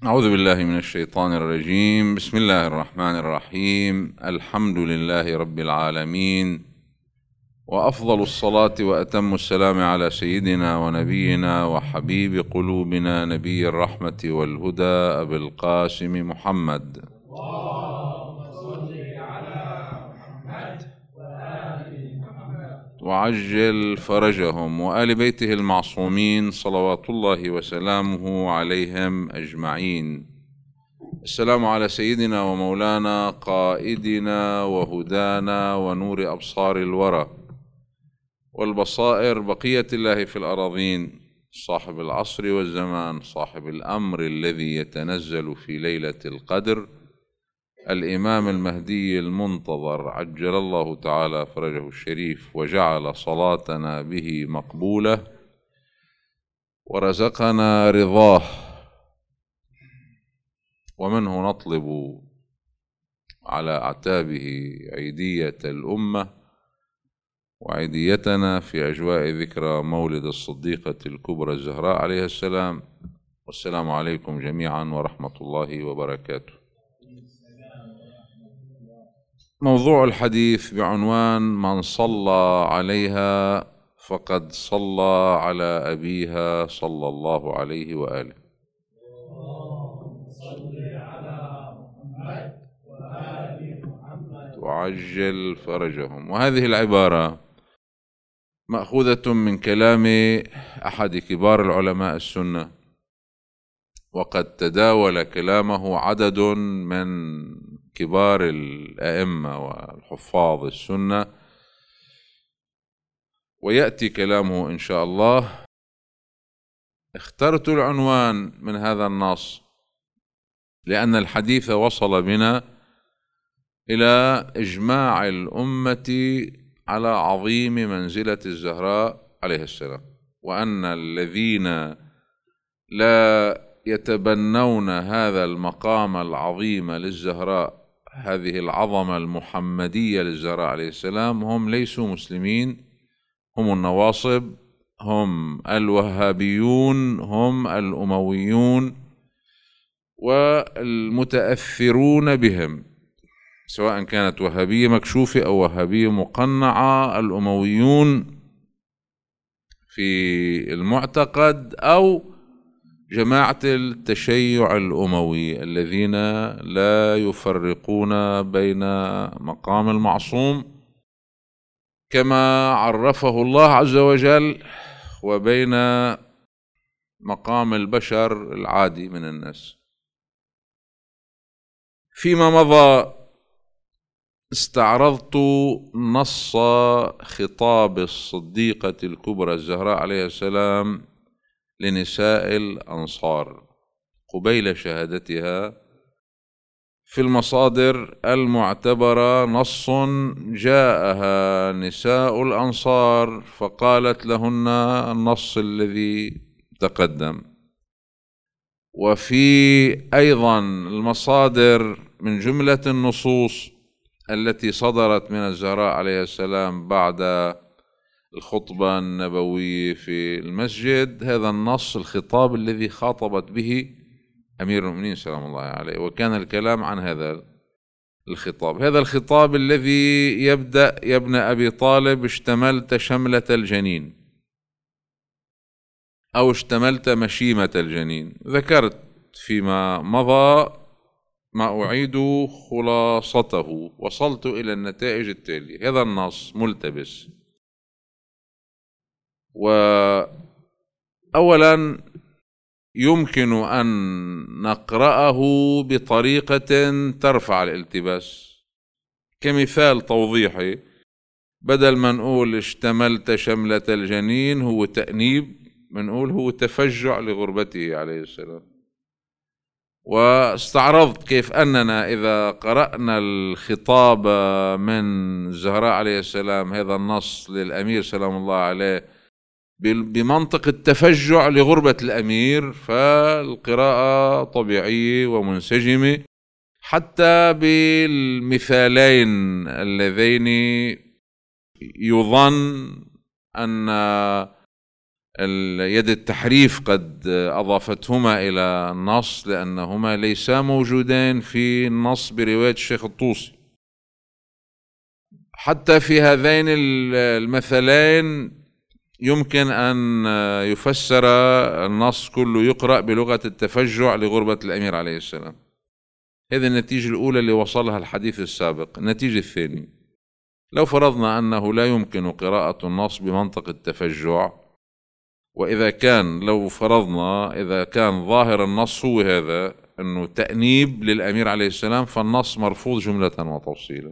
أعوذ بالله من الشيطان الرجيم. بسم الله الرحمن الرحيم. الحمد لله رب العالمين، وأفضل الصلاة وأتم السلام على سيدنا ونبينا وحبيب قلوبنا نبي الرحمة والهدى أبي القاسم محمد. اللهم صل على محمد وآل محمد وعجل فرجهم وآل بيته المعصومين صلوات الله وسلامه عليهم أجمعين. السلام على سيدنا ومولانا قائدنا وهدانا ونور أبصار الورى والبصائر بقية الله في الأراضين، صاحب العصر والزمان، صاحب الأمر الذي يتنزل في ليلة القدر، الإمام المهدي المنتظر عجل الله تعالى فرجه الشريف وجعل صلاتنا به مقبولة ورزقنا رضاه، ومنه نطلب على أعتابه عيدية الأمة وعيديتنا في أجواء ذكرى مولد الصديقة الكبرى الزهراء عليها السلام. والسلام عليكم جميعا ورحمة الله وبركاته. موضوع الحديث بعنوان من صلى عليها فقد صلى على أبيها صلى الله عليه وآله. وعجل فرجهم. وهذه العبارة مأخوذة من كلام أحد كبار العلماء السنة، وقد تداول كلامه عدد من كبار الأئمة والحفاظ السنة، ويأتي كلامه إن شاء الله. اخترت العنوان من هذا النص لأن الحديث وصل بنا إلى إجماع الأمة على عظيم منزلة الزهراء عليه السلام، وأن الذين لا يتبنون هذا المقام العظيم للزهراء، هذه العظمة المحمدية للزهراء عليه السلام، هم ليسوا مسلمين، هم النواصب، هم الوهابيون، هم الأمويون والمتأثرون بهم، سواء كانت وهابية مكشوفة أو وهابية مقنعة، الأمويون في المعتقد أو جماعة التشيع الأموي الذين لا يفرقون بين مقام المعصوم كما عرفه الله عز وجل وبين مقام البشر العادي من الناس. فيما مضى استعرضت نص خطاب الصديقة الكبرى الزهراء عليه السلام لنساء الأنصار قبيل شهادتها في المصادر المعتبرة. نص جاءها نساء الأنصار فقالت لهن النص الذي تقدم، وفي أيضا المصادر من جملة النصوص التي صدرت من الزهراء عليه السلام بعد الخطبة النبوية في المسجد، هذا النص الخطاب الذي خاطبت به أمير المؤمنين سلام الله عليه، وكان الكلام عن هذا الخطاب. هذا الخطاب الذي يبدأ: يا ابن أبي طالب اشتملت شملة الجنين أو اشتملت مشيمة الجنين. ذكرت فيما مضى ما أعيد خلاصته، وصلت إلى النتائج التالية: هذا النص ملتبس، وأولا يمكن أن نقرأه بطريقة ترفع الالتباس. كمثال توضيحي، بدل ما نقول اشتملت شملة الجنين هو تأنيب، بنقول هو تفجع لغربته عليه السلام. واستعرضت كيف أننا إذا قرأنا الخطاب من الزهراء عليه السلام، هذا النص للأمير سلام الله عليه، بمنطق التفجع لغربة الأمير، فالقراءة طبيعية ومنسجمة، حتى بالمثالين اللذين يظن أن يد التحريف قد أضافتهما إلى النص لأنهما ليسا موجودين في النص برواية الشيخ الطوسي. حتى في هذين المثلين يمكن أن يفسر النص كله يقرأ بلغة التفجع لغربة الأمير عليه السلام. هذه النتيجة الأولى اللي وصلها الحديث السابق. النتيجة الثانية، لو فرضنا أنه لا يمكن قراءة النص بمنطق التفجع، وإذا كان لو فرضنا إذا كان ظاهر النص هو هذا أنه تأنيب للأمير عليه السلام، فالنص مرفوض جملة وتفصيلا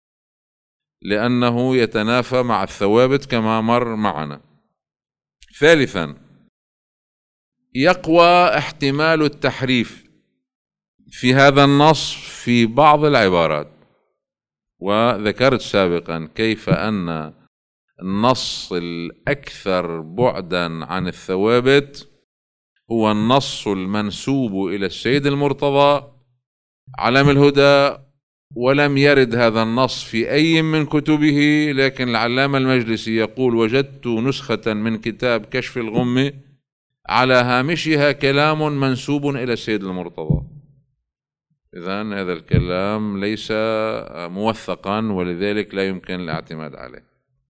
لأنه يتنافى مع الثوابت كما مر معنا. ثالثا، يقوى احتمال التحريف في هذا النص في بعض العبارات، وذكرت سابقا كيف أن النص الأكثر بعدا عن الثوابت هو النص المنسوب إلى السيد المرتضى علم الهدى، ولم يرد هذا النص في أي من كتبه، لكن العلامة المجلسي يقول: وجدت نسخة من كتاب كشف الغمة على هامشها كلام منسوب إلى السيد المرتضى. إذن هذا الكلام ليس موثقا، ولذلك لا يمكن الاعتماد عليه.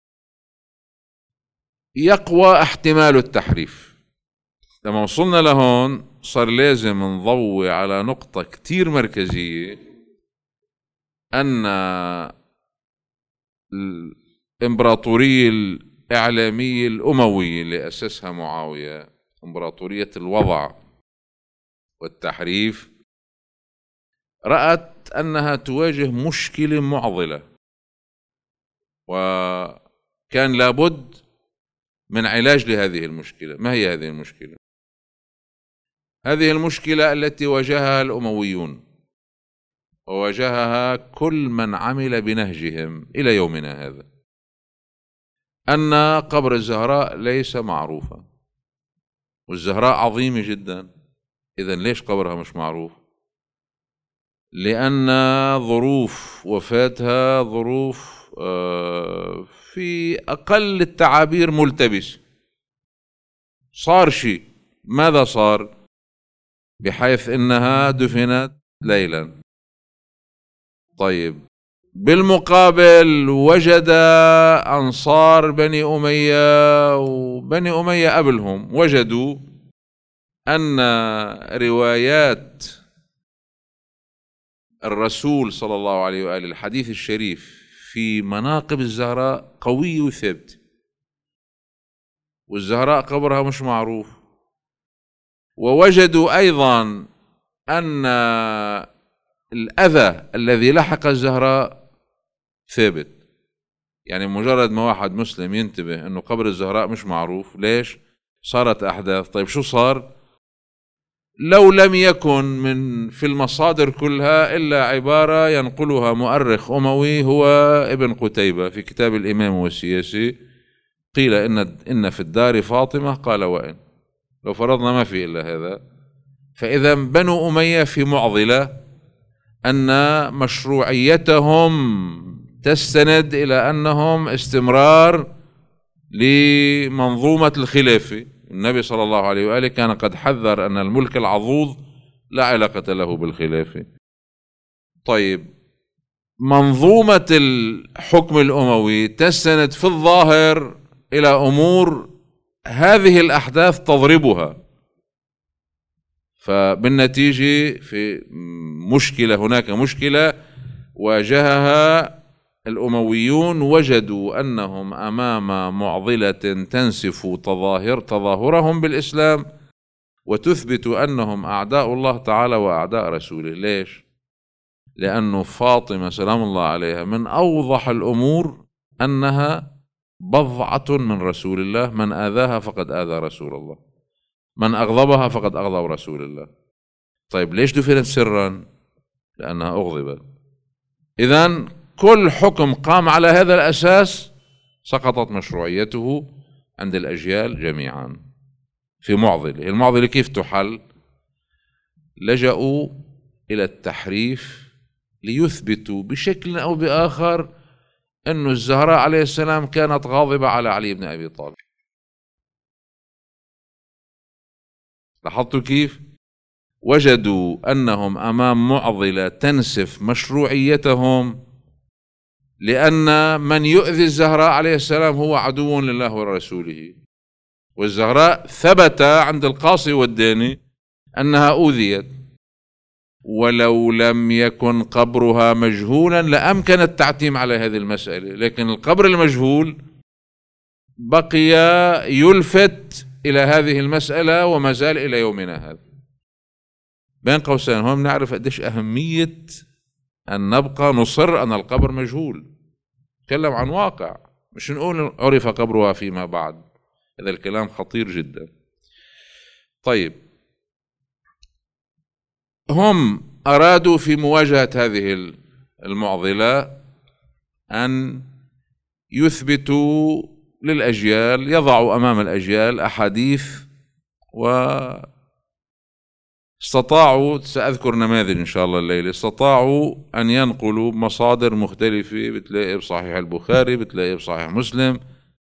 يقوى احتمال التحريف. لما وصلنا لهون صار لازم نضوي على نقطة كتير مركزية، أن الإمبراطورية الإعلامية الأموية اللي أسسها معاوية، إمبراطورية الوضع والتحريف، رأت أنها تواجه مشكلة معضلة، وكان لابد من علاج لهذه المشكلة. ما هي هذه المشكلة؟ هذه المشكلة التي واجهها الأمويون وواجهها كل من عمل بنهجهم إلى يومنا هذا، أن قبر الزهراء ليس معروفا، والزهراء عظيمة جدا. إذن ليش قبرها مش معروف؟ لأن ظروف وفاتها ظروف في أقل التعابير ملتبس. صار شيء، ماذا صار؟ بحيث إنها دفنت ليلا. طيب، بالمقابل وجد أنصار بني أمية وبني أمية قبلهم وجدوا أن روايات الرسول صلى الله عليه وآله الحديث الشريف في مناقب الزهراء قوية وثابتة، والزهراء قبرها مش معروف. ووجدوا أيضا أن الأذى الذي لحق الزهراء ثابت. يعني مجرد ما واحد مسلم ينتبه أنه قبر الزهراء مش معروف، ليش؟ صارت أحداث. طيب شو صار؟ لو لم يكن في المصادر كلها إلا عبارة ينقلها مؤرخ أموي هو ابن قتيبة في كتاب الإمام والسياسي، قيل إن في الدار فاطمة، قال وإن. لو فرضنا ما في إلا هذا، فإذا بنو أمية في معضلة أن مشروعيتهم تستند إلى أنهم استمرار لمنظومة الخلافة. النبي صلى الله عليه وآله كان قد حذر أن الملك العضوض لا علاقة له بالخلافة. طيب، منظومة الحكم الأموي تستند في الظاهر إلى أمور هذه الأحداث تضربها، فبالنتيجة في مشكلة، هناك مشكلة واجهها الأمويون، وجدوا أنهم أمام معضلة تنسف تظاهرهم بالإسلام وتثبت أنهم أعداء الله تعالى وأعداء رسوله. ليش؟ لأن فاطمة سلام الله عليها من أوضح الأمور أنها بضعة من رسول الله، من آذاها فقد آذى رسول الله، من أغضبها فقد أغضب رسول الله. طيب ليش دفنت سرا؟ لأنها أغضبت. إذن كل حكم قام على هذا الأساس سقطت مشروعيته عند الأجيال جميعا في معضلة. المعضلة كيف تحل؟ لجأوا إلى التحريف ليثبتوا بشكل أو بآخر أن الزهراء عليه السلام كانت غاضبة على علي بن أبي طالب. لاحظتوا كيف؟ وجدوا أنهم أمام معضلة تنسف مشروعيتهم، لأن من يؤذي الزهراء عليه السلام هو عدو لله ورسوله، والزهراء ثبت عند القاصي والداني أنها أوذيت، ولو لم يكن قبرها مجهولا لأمكن التعتيم على هذه المسألة، لكن القبر المجهول بقي يلفت إلى هذه المسألة وما زال إلى يومنا هذا. بين قوسين هم نعرف قديش أهمية أن نبقى نصر أن القبر مجهول، نتكلم عن واقع، مش نقول عرف قبرها فيما بعد، هذا الكلام خطير جدا. طيب، هم أرادوا في مواجهة هذه المعضلة أن يثبتوا للأجيال، يضعوا أمام الأجيال أحاديث، واستطاعوا، سأذكر نماذج إن شاء الله الليلة، استطاعوا أن ينقلوا مصادر مختلفة، بتلاقي بصحيح البخاري، بتلاقي بصحيح مسلم،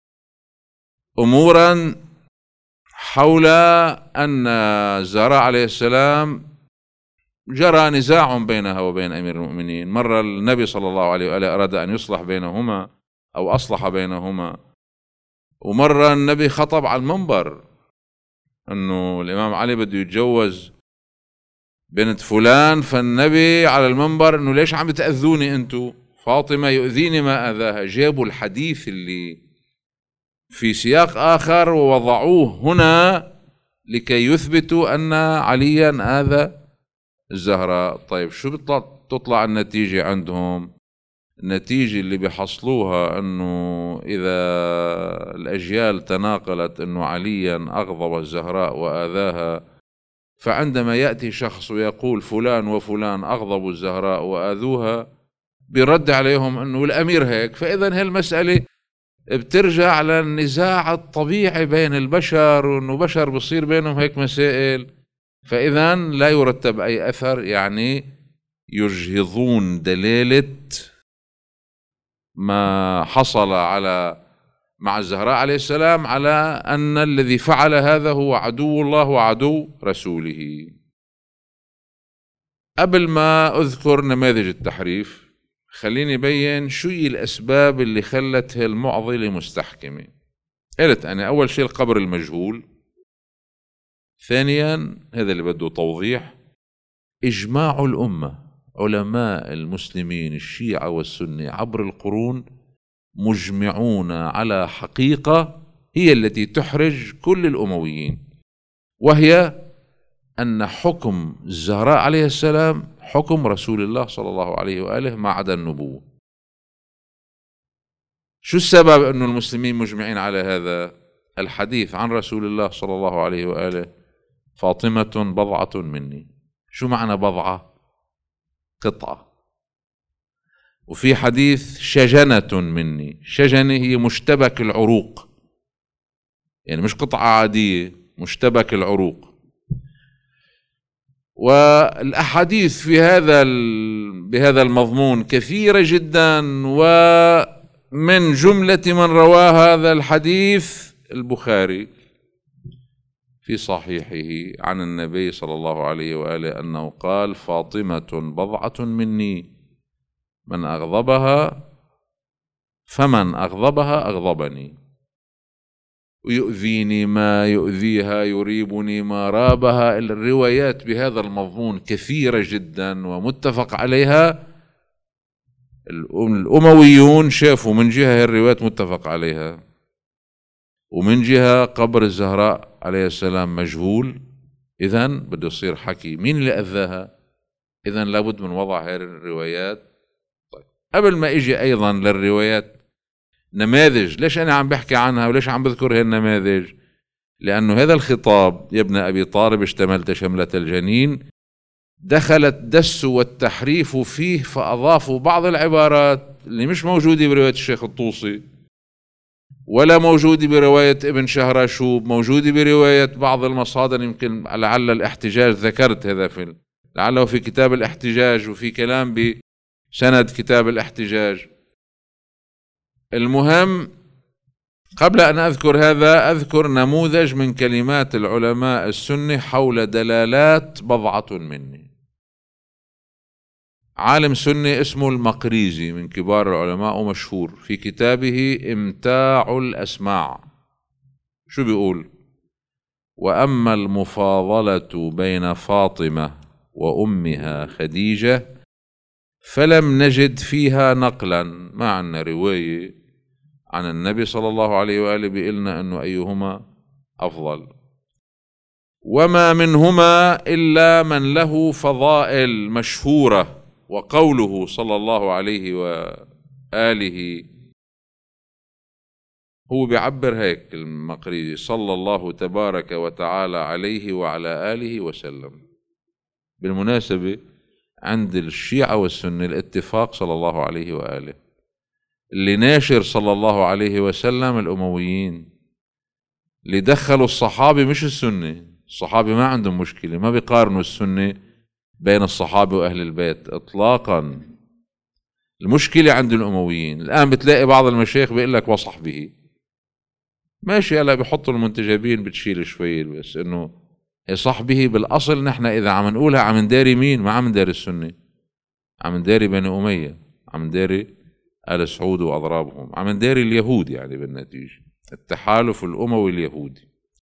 أمورا حول أن الزهراء عليه السلام جرى نزاع بينها وبين أمير المؤمنين. مرة النبي صلى الله عليه وآله أراد أن يصلح بينهما أو أصلح بينهما، ومرة النبي خطب على المنبر أنه الإمام علي بده يتجوز بنت فلان، فالنبي على المنبر أنه ليش عم بتأذوني أنتو، فاطمة يؤذيني ما أذاها. جابوا الحديث اللي في سياق آخر ووضعوه هنا لكي يثبتوا أن عليا آذى الزهراء. طيب، شو تطلع النتيجة عندهم؟ النتيجة اللي بيحصلوها أنه إذا الأجيال تناقلت أنه عليا أغضب الزهراء وآذاها، فعندما يأتي شخص ويقول فلان وفلان أغضبوا الزهراء وآذوها، بيرد عليهم أنه الأمير هيك. فإذا هالمسألة بترجع للنزاع الطبيعي بين البشر، وأنه بشر بصير بينهم هيك مسائل، فإذا لا يرتب أي أثر. يعني يجهضون دلالة ما حصل مع الزهراء عليه السلام على أن الذي فعل هذا هو عدو الله وعدو رسوله. قبل ما أذكر نماذج التحريف، خليني بيّن شو هي الأسباب اللي خلت هالمعضلة مستحكمة. قلت أنا أول شيء القبر المجهول، ثانيا هذا اللي بده توضيح، إجماع الأمة، علماء المسلمين الشيعة والسنة عبر القرون مجمعون على حقيقة هي التي تحرج كل الأمويين، وهي أن حكم الزهراء عليه السلام حكم رسول الله صلى الله عليه وآله ما عدا النبوة. شو السبب أن المسلمين مجمعين على هذا؟ الحديث عن رسول الله صلى الله عليه وآله: فاطمة بضعة مني. شو معنى بضعة؟ قطعة. وفي حديث شجنة مني، شجنة هي مشتبك العروق، يعني مش قطعة عادية، مشتبك العروق. والأحاديث في بهذا المضمون كثيرة جدا، ومن جملة من روى هذا الحديث البخاري في صحيحه عن النبي صلى الله عليه وآله أنه قال: فاطمة بضعة مني، من أغضبها فمن أغضبها أغضبني، ويؤذيني ما يؤذيها، يريبني ما رابها. الروايات بهذا المضمون كثيرة جدا ومتفق عليها. الأمويون شافوا من جهة الروايات متفق عليها، ومن جهة قبر الزهراء عليه السلام مجهول، إذن بده يصير حكي مين اللي أذاها، إذن لابد من وضع هذه الروايات. طيب، قبل ما إجي أيضا للروايات نماذج، ليش أنا عم بحكي عنها وليش عم بذكر هاي النماذج؟ لأنه هذا الخطاب يا ابن أبي طالب اشتملت شملة الجنين، دخلت دس والتحريف فيه، فأضافوا بعض العبارات اللي مش موجودة برواية الشيخ الطوسي ولا موجودة برواية ابن شهراشوب، موجودة برواية بعض المصادر. يمكن لعل الاحتجاج ذكرت هذا لعله في كتاب الاحتجاج، وفي كلام بسند كتاب الاحتجاج. المهم قبل أن أذكر هذا أذكر نموذج من كلمات العلماء السنة حول دلالات بضعة مني. عالم سني اسمه المقريزي من كبار العلماء ومشهور، في كتابه إمتاع الأسماع شو بيقول؟ وأما المفاضلة بين فاطمة وأمها خديجة فلم نجد فيها نقلا، ما عنا رواية عن النبي صلى الله عليه وآله بيقلنا أنه أيهما أفضل، وما منهما إلا من له فضائل مشهورة. وقوله صلى الله عليه وآله هو بيعبر هيك المقريزي صلى الله تبارك وتعالى عليه وعلى آله وسلم. بالمناسبة عند الشيعة والسنة الاتفاق صلى الله عليه وآله، اللي ناشر صلى الله عليه وسلم الأمويين، اللي دخلوا الصحابة مش السنة. الصحابة ما عندهم مشكلة، ما بيقارنوا السنة بين الصحابة وأهل البيت إطلاقا. المشكلة عند الأمويين. الآن بتلاقي بعض المشايخ بيقول لك وصحبه، ماشي، هلا بيحطوا المنتجبين بتشيل شوي، بس إنه صحبه بالأصل نحن إذا عم نقولها عم نداري مين؟ ما عم نداري السنة، عم نداري بني أمية، عم نداري آل سعود وأضرابهم، عم نداري اليهود، يعني بالنتيجة التحالف الأموي اليهودي.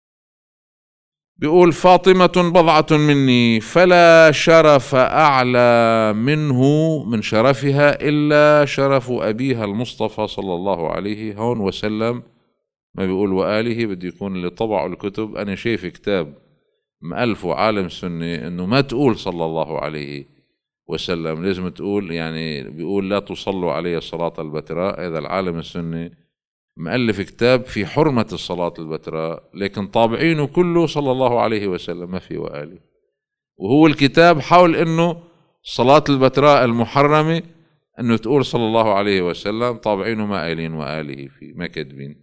بيقول فاطمة بضعة مني فلا شرف أعلى منه من شرفها إلا شرف أبيها المصطفى صلى الله عليه هون وسلم. ما بيقول وآله، بده يكون اللي طبعوا الكتب. أنا شايف كتاب مألفه عالم سني إنه ما تقول صلى الله عليه وسلم، لازم تقول، يعني بيقول لا تصلوا عليه الصلاة البتراء. هذا العالم السني مؤلف كتاب في حرمة الصلاة البتراء، لكن طابعينه كله صلى الله عليه وسلم، ما في وآله. وهو الكتاب حول انه صلاة البتراء المحرمة انه تقول صلى الله عليه وسلم، طابعينه ما قايلين وآله فيه، ما كاتبين.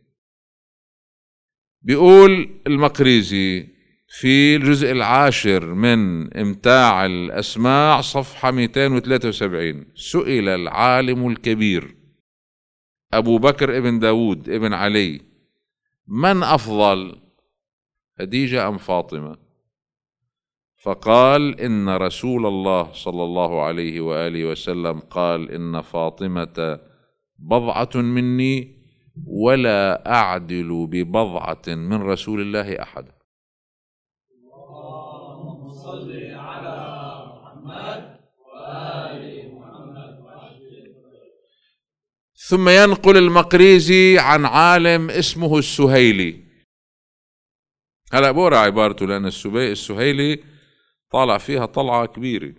بيقول المقريزي في الجزء العاشر من إمتاع الأسماع صفحة 273: سئل العالم الكبير أبو بكر ابن داود ابن علي من أفضل، خديجة أم فاطمة؟ فقال إن رسول الله صلى الله عليه وآله وسلم قال إن فاطمة بضعة مني ولا أعدل ببضعة من رسول الله أحد. اللهم صل على محمد وآل محمد. ثم ينقل المقريزي عن عالم اسمه السهيلي. هلا بورا عبارته لأن السهيلي طالع فيها طلعة كبيرة.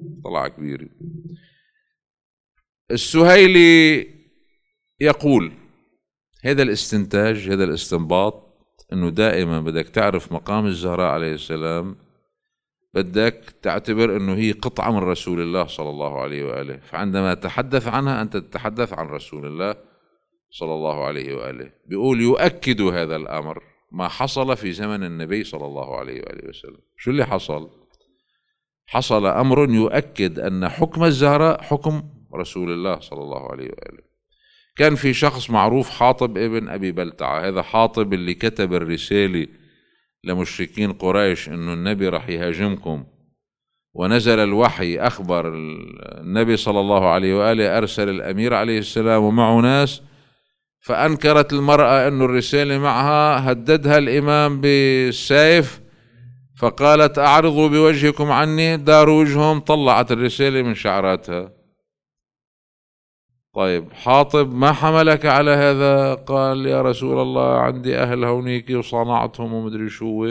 السهيلي يقول هذا الاستنتاج، هذا الاستنباط، انه دائما بدك تعرف مقام الزهراء عليه السلام، بدك تعتبر انه هي قطعة من رسول الله صلى الله عليه وآله، فعندما تتحدث عنها انت تتحدث عن رسول الله صلى الله عليه وآله. بيقول يؤكد هذا الامر ما حصل في زمن النبي صلى الله عليه وآله وسلم. شو اللي حصل؟ حصل امر يؤكد ان حكم الزهراء حكم رسول الله صلى الله عليه وآله. كان في شخص معروف حاطب ابن أبي بلتعة، هذا حاطب اللي كتب الرسالة لمشركين قريش إنه النبي رح يهاجمكم، ونزل الوحي أخبر النبي صلى الله عليه وآله، أرسل الأمير عليه السلام ومعه ناس، فأنكرت المرأة إنه الرسالة معها، هددها الإمام بالسيف، فقالت أعرضوا بوجهكم عني، داروا وجههم، طلعت الرسالة من شعراتها. طيب حاطب ما حملك على هذا؟ قال يا رسول الله عندي أهل هونيك وصنعتهم ومدري شو.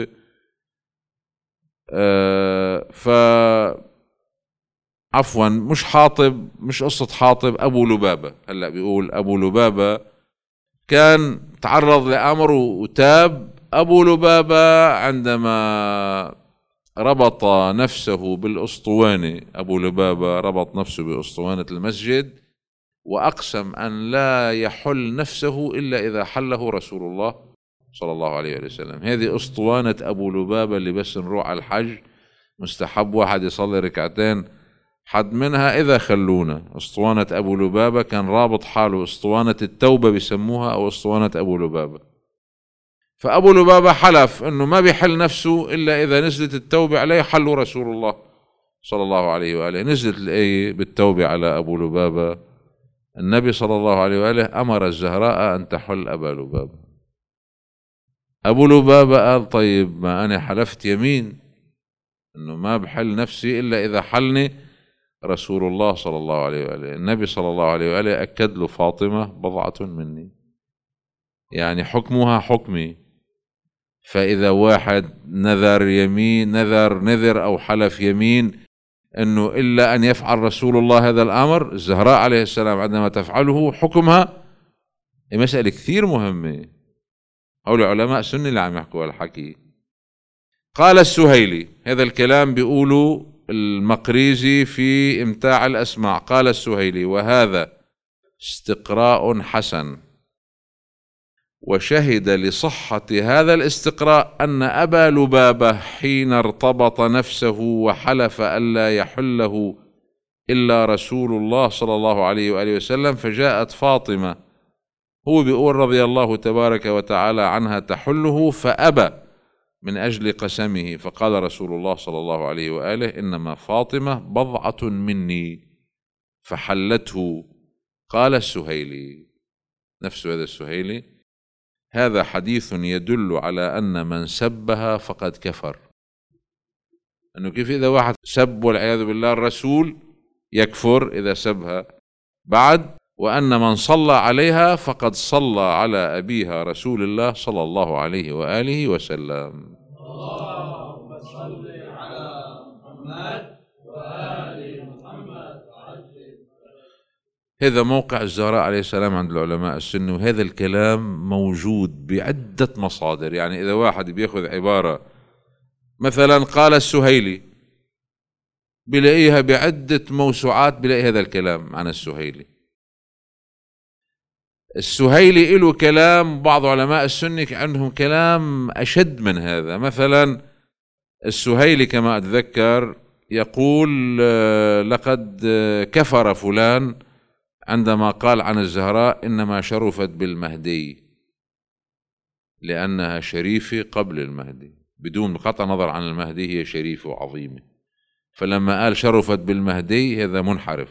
عفوا مش حاطب، مش قصة حاطب، أبو لبابة. هلأ بيقول أبو لبابة كان تعرض لأمر وتاب. أبو لبابة عندما ربط نفسه بالأسطوانة، أبو لبابة ربط نفسه بأسطوانة المسجد وأقسم أن لا يحل نفسه إلا إذا حله رسول الله صلى الله عليه وسلم. هذه أسطوانة أبو لبابة اللي بس نروح على الحج مستحب واحد يصلي ركعتين حد منها إذا خلونا. اسطوانة أبو لبابة كان رابط حاله اسطوانة التوبة بيسموها، أو اسطوانة أبو لبابة. فأبو لبابة حلف أنه ما بيحل نفسه إلا إذا نزلت التوبة عليه حل رسول الله صلى الله عليه وآله. نزلت الآية بالتوبة على أبو لبابة. النبي صلى الله عليه وآله أمر الزهراء أن تحل أبا لبابة. أبو لبابة قال طيب ما أنا حلفت يمين أنه ما بحل نفسي إلا إذا حلني رسول الله صلى الله عليه وآله. النبي صلى الله عليه وآله أكد له فاطمة بضعة مني، يعني حكمها حكمي. فإذا واحد نذر يمين، نذر أو حلف يمين أنه إلا أن يفعل رسول الله هذا الأمر، الزهراء عليه السلام عندما تفعله حكمها. مسألة كثير مهمة. هؤلاء علماء سنة اللي عم يحكوا هالحكي. قال السهيلي، هذا الكلام بيقولوا المقريزي في إمتاع الأسماع. قال السهيلي: وهذا استقراء حسن، وشهد لصحة هذا الاستقراء أن أبا لبابة حين ارتبط نفسه وحلف ألا يحله إلا رسول الله صلى الله عليه وآله وسلم، فجاءت فاطمة هو بيقول رضي الله تبارك وتعالى عنها تحله، فأبى من أجل قسمه، فقال رسول الله صلى الله عليه وآله: إنما فاطمة بضعة مني فحلته. قال السهيلي، نفس هذا السهيلي: هذا حديث يدل على أن من سبها فقد كفر. أنه كيف إذا واحد سب والعياذ بالله الرسول يكفر إذا سبها بعد، وأن من صلى عليها فقد صلى على أبيها رسول الله صلى الله عليه وآله وسلم. اللهم صل على محمد وآل محمد. هذا موقع الزهراء عليه السلام عند العلماء السنة، وهذا الكلام موجود بعدة مصادر. يعني إذا واحد بيأخذ عبارة مثلا قال السهيلي بلاقيها بعدة موسوعات، بلاقي هذا الكلام عن السهيلي. السهيلي له كلام، بعض علماء السنة عندهم كلام أشد من هذا. مثلا السهيلي كما أتذكر يقول: لقد كفر فلان عندما قال عن الزهراء إنما شرفت بالمهدي لأنها شريفة قبل المهدي، بدون قطع نظر عن المهدي هي شريفة وعظيمة. فلما قال شرفت بالمهدي هذا منحرف،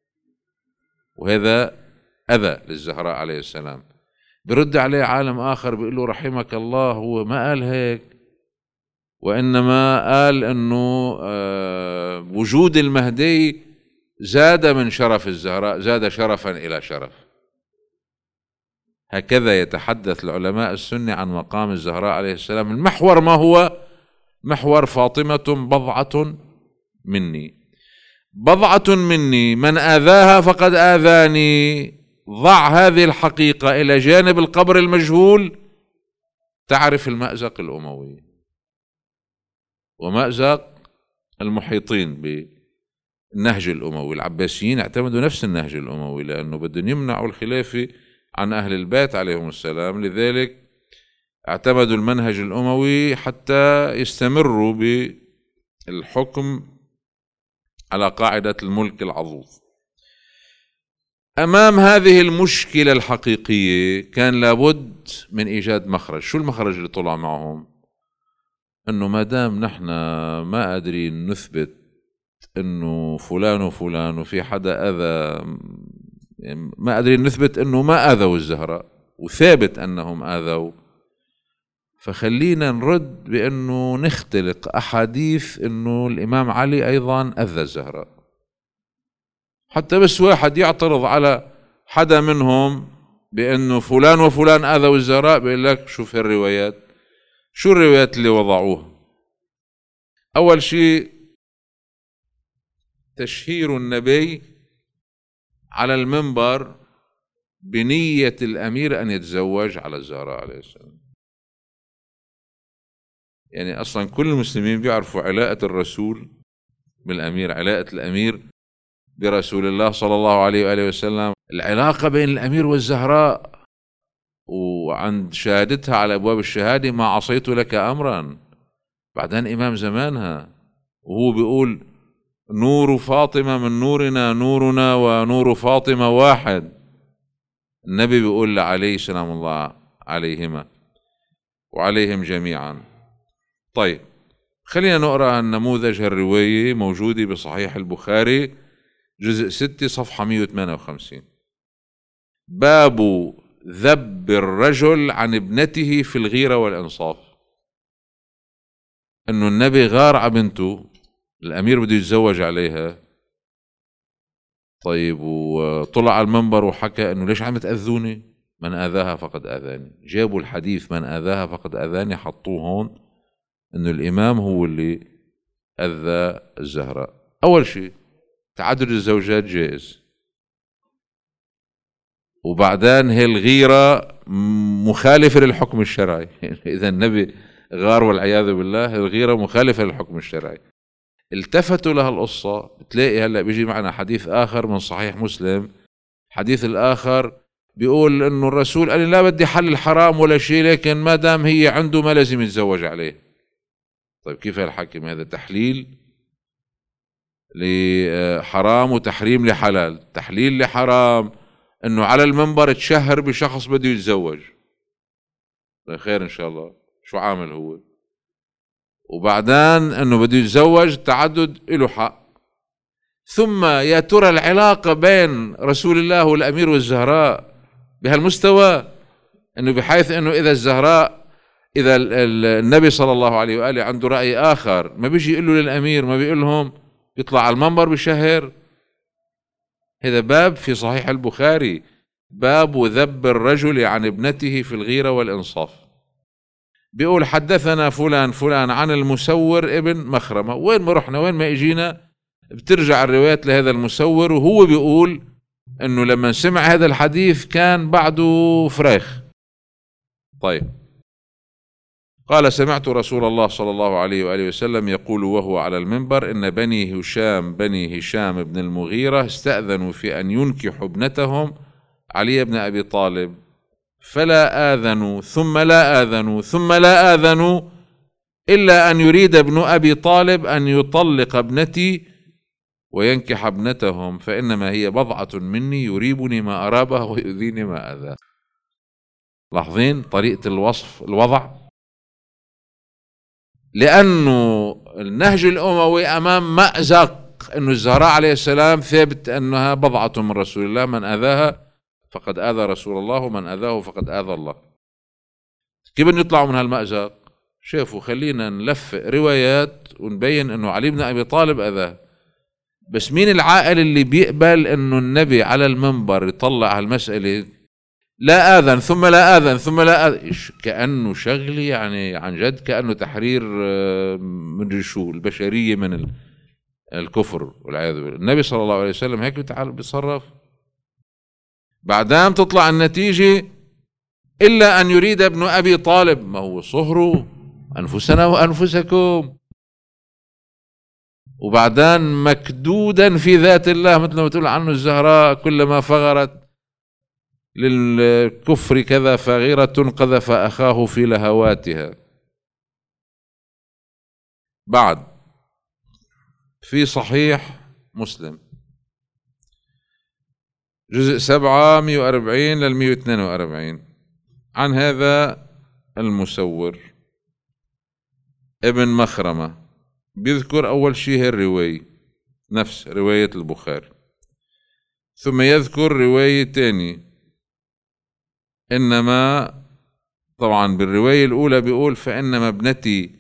وهذا أذى للزهراء عليه السلام. برد عليه عالم آخر بيقول له: رحمك الله، هو ما قال هيك، وإنما قال أنه وجود المهدي زاد من شرف الزهراء، زاد شرفا إلى شرف. هكذا يتحدث العلماء السنة عن مقام الزهراء عليه السلام. المحور ما هو؟ محور فاطمة بضعة مني. بضعة مني، من آذاها فقد آذاني. ضع هذه الحقيقة إلى جانب القبر المجهول، تعرف المأزق الأموي ومأزق المحيطين بالنهج الأموي. العباسيين اعتمدوا نفس النهج الأموي لأنه بدهم يمنعوا الخلافة عن أهل البيت عليهم السلام، لذلك اعتمدوا المنهج الأموي حتى يستمروا بالحكم على قاعدة الملك العضوض. أمام هذه المشكلة الحقيقية كان لابد من إيجاد مخرج. شو المخرج اللي طلع معهم؟ أنه ما دام نحن ما قادرين نثبت أنه فلان وفلان وفي حدا أذى، ما قادرين نثبت أنه ما آذوا الزهراء وثابت أنهم آذوا، فخلينا نرد بأنه نختلق أحاديث أنه الإمام علي أيضا أذى الزهراء. حتى بس واحد يعترض على حدا منهم بأنه فلان وفلان آذوا الزهراء، بيقول لك شوف الروايات. شو الروايات اللي وضعوها؟ أول شيء تشهير النبي على المنبر بنية الأمير أن يتزوج على الزهراء عليه السلام. يعني أصلا كل المسلمين بيعرفوا علاقة الرسول بالأمير، علاقة الأمير برسول الله صلى الله عليه وآله وسلم، العلاقة بين الأمير والزهراء، وعند شهادتها على أبواب الشهادة: ما عصيت لك أمرا. بعدين إمام زمانها، وهو بيقول نور فاطمة من نورنا نورنا ونور فاطمة واحد. النبي بيقول لعلي سلام الله عليهما وعليهم جميعا. طيب خلينا نقرأ النموذج. الرواية موجودة بصحيح البخاري جزء 6 صفحة 158. باب ذب الرجل عن ابنته في الغيرة والإنصاف. انه النبي غار على بنته، الامير بده يتزوج عليها. طيب وطلع على المنبر وحكى انه ليش عم تأذوني؟ من آذاها فقد آذاني. جابوا الحديث من آذاها فقد آذاني حطوه هون، انه الامام هو اللي أذى الزهراء. اول شيء تعدد الزوجات جائز، وبعدين هي الغيرة مخالفة للحكم الشرعي. إذا النبي غار والعياذ بالله، الغيرة مخالفة للحكم الشرعي. التفتوا لها القصة. بتلاقي هلأ بيجي معنا حديث آخر من صحيح مسلم، حديث الآخر بيقول إنه الرسول قال لا بدي حل الحرام ولا شيء، لكن ما دام هي عنده ما لازم يتزوج عليه. طيب كيف هالحكم؟ هذا تحليل لحرام وتحريم لحلال. تحليل لحرام انه على المنبر تشهر بشخص بده يتزوج، خير ان شاء الله، شو عامل هو؟ وبعدين انه بده يتزوج تعدد له حق. ثم يا ترى العلاقة بين رسول الله والامير والزهراء بهالمستوى، انه بحيث انه اذا الزهراء، اذا النبي صلى الله عليه واله عنده رأي اخر ما بيجي يقول له للامير، ما بيقول لهم، يطلع على المنبر بشهر. هذا باب في صحيح البخاري، باب ذب الرجل عن ابنته في الغيرة والإنصاف. بيقول حدثنا فلان فلان عن المسور ابن مخرمة. وين ما رحنا وين ما اجينا بترجع الروايات لهذا المسور، وهو بيقول انه لما سمع هذا الحديث كان بعده فراخ. طيب قال سمعت رسول الله صلى الله عليه وآله وسلم يقول وهو على المنبر إن بني هشام بن المغيرة استأذنوا في أن ينكحوا ابنتهم علي بن أبي طالب، فلا آذنوا ثم لا آذنوا ثم لا آذنوا إلا أن يريد ابن أبي طالب أن يطلق ابنتي وينكح ابنتهم، فإنما هي بضعة مني يريبني ما أرابه ويؤذيني ما أذاه. لاحظين طريقة الوضع؟ لأنه النهج الأموي أمام مأزق أنه الزهراء عليه السلام ثابت أنها بضعة من رسول الله، من أذاها فقد آذى رسول الله ومن أذاه فقد آذى الله. كيف نطلعوا من هالمأزق؟ شوفوا خلينا نلفق روايات ونبين أنه علي بن أبي طالب أذاه. بس مين العاقل اللي بيقبل أنه النبي على المنبر يطلع هالمسألة لا آذن ثم لا آذن ثم لا آذن؟ كأنه شغلي يعني عن جد، كأنه تحرير من شو البشرية من الكفر والعياذ بالله. النبي صلى الله عليه وسلم هيك بيتصرف. بعدين تطلع النتيجة إلا أن يريد ابن أبي طالب، ما هو صهره أنفسنا وأنفسكم. وبعدين مكدودا في ذات الله، مثل ما تقول عنه الزهراء كلما فغرت للكفر كذا فغيرة قذف أخاه في لهواتها. بعد في صحيح مسلم جزء 7 140 لل 142 عن هذا المسور ابن مخرمة. بيذكر أول شيء الرواية نفس رواية البخاري، ثم يذكر رواية تاني. إنما طبعا بالرواية الأولى بيقول فإنما ابنتي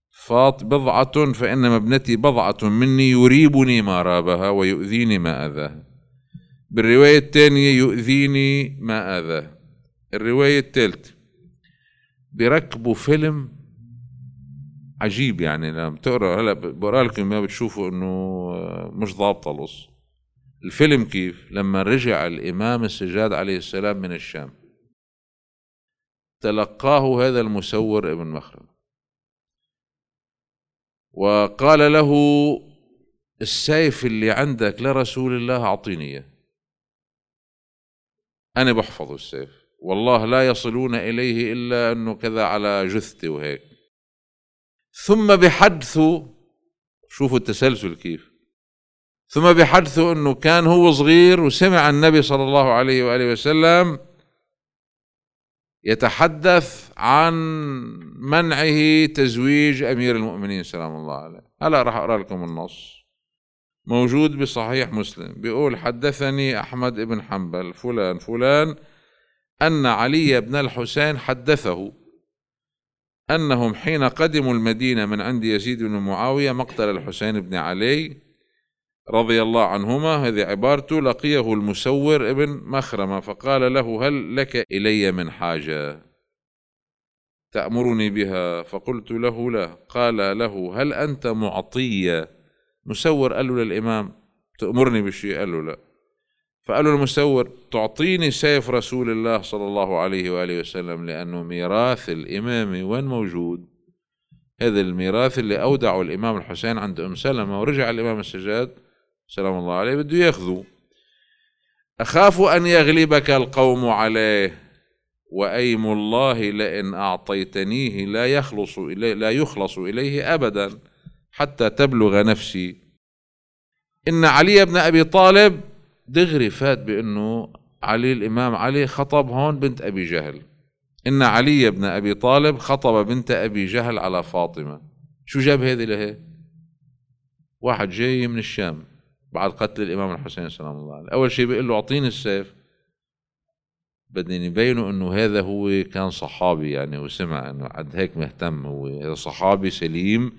بضعة مني يريبني ما رابها ويؤذيني ما أذاها. بالرواية الثانية يؤذيني ما أذاه. الرواية الثالثة بيركبوا فيلم عجيب، يعني لما تقرأ هلا بقرأ لكم ما بتشوفوا إنه مش ضابطة القصة. الفيلم كيف؟ لما رجع الإمام السجاد عليه السلام من الشام تلقاه هذا المسور ابن مخرم وقال له السيف اللي عندك لرسول الله أعطيني إياه، أنا بحفظ السيف، والله لا يصلون إليه إلا أنه كذا على جثتي وهيك. ثم بحدثه، شوفوا التسلسل كيف، ثم بحدثه أنه كان هو صغير وسمع النبي صلى الله عليه وآله وسلم يتحدث عن منعه تزويج أمير المؤمنين سلام الله عليه. هلا راح أقرأ لكم النص موجود بصحيح مسلم. بيقول: حدثني أحمد بن حنبل فلان فلان أن علي بن الحسين حدثه أنهم حين قدموا المدينة من عند يزيد بن معاوية مقتل الحسين بن علي رضي الله عنهما، هذه عبارته، لقيه المسور ابن مخرمة فقال له: هل لك إلي من حاجة تأمرني بها؟ فقلت له: لا. قال له: هل أنت معطية؟ مسور قال له للإمام: تأمرني بشيء؟ قال له: لا. فقال له المسور: تعطيني سيف رسول الله صلى الله عليه وآله وسلم، لأنه ميراث الإمام وين موجود؟ هذا الميراث اللي أودعه الإمام الحسين عند أم سلمة، ورجع الإمام السجاد سلام الله عليه بده ياخذه. أخاف أن يغلبك القوم عليه، وأيم الله لئن أعطيتنيه لا يخلص إليه أبدا حتى تبلغ نفسي. إن علي بن أبي طالب دغري فات بأنه علي الإمام علي خطب هون بنت أبي جهل. إن علي بن أبي طالب خطب بنت أبي جهل على فاطمة. شو جاب هذه لهي؟ واحد جاي من الشام بعد قتل الإمام الحسين سلام الله عليه، أول شيء بيقول له: أعطيني السيف. بدنا نبينه أنه هذا هو كان صحابي يعني، وسمع أنه عد هيك مهتم، هو صحابي سليم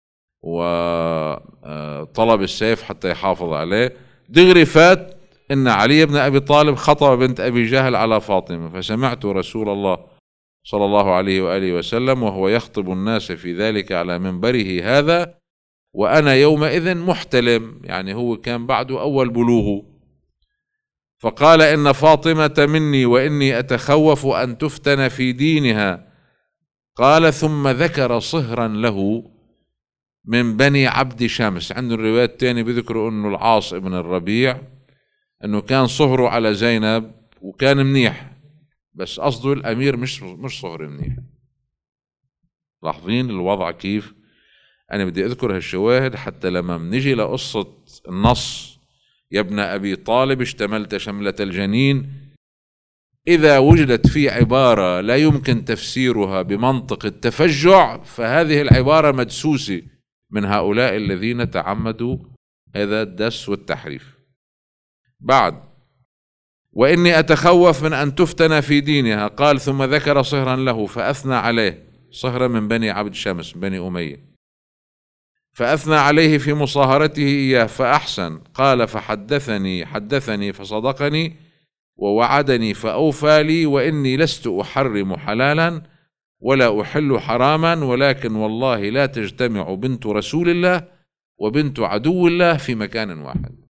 وطلب السيف حتى يحافظ عليه. دغري فات إن علي بن أبي طالب خطب بنت أبي جهل على فاطمة، فسمعت رسول الله صلى الله عليه وآله وسلم وهو يخطب الناس في ذلك على منبره هذا، وأنا يومئذ محتلم، يعني هو كان بعده أول بلوغه. فقال: إن فاطمة مني وإني أتخوف أن تفتن في دينها. قال: ثم ذكر صهرا له من بني عبد شمس. عنده الروايات الثانية بذكروا أنه العاص ابن الربيع أنه كان صهره على زينب وكان منيح، بس قصده الأمير مش صهر منيح. لاحظين الوضع كيف؟ أنا بدي أذكر هالشواهد حتى لما منجي لقصة النص: يا ابن أبي طالب اشتملت شملة الجنين، إذا وجدت في عبارة لا يمكن تفسيرها بمنطق التفجع فهذه العبارة مدسوسة من هؤلاء الذين تعمدوا هذا الدس والتحريف. بعد: وإني أتخوف من أن تفتن في دينها. قال: ثم ذكر صهرا له فأثنى عليه، صهرا من بني عبد شمس بني أمية، فأثنى عليه في مصاهرته إياه فأحسن. قال: حدثني فصدقني، ووعدني فأوفى لي، وإني لست أحرم حلالا ولا أحل حراما، ولكن والله لا تجتمع بنت رسول الله وبنت عدو الله في مكان واحد.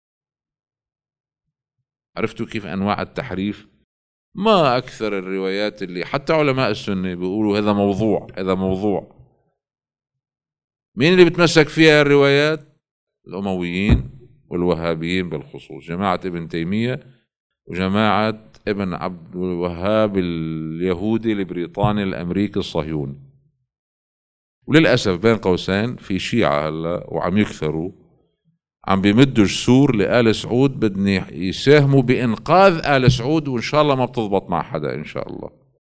عرفتوا كيف أنواع التحريف؟ ما أكثر الروايات اللي حتى علماء السنة بيقولوا هذا موضوع. مين اللي بتمسك فيها الروايات؟ الأمويين والوهابيين بالخصوص، جماعة ابن تيمية وجماعة ابن عبد الوهاب اليهودي البريطاني الأمريكي الصهيوني. وللأسف بين قوسين في شيعة هلا وعم يكثروا، عم بيمدوا جسور لآل سعود، بدن يساهموا بإنقاذ آل سعود، وإن شاء الله ما بتضبط مع حدا إن شاء الله،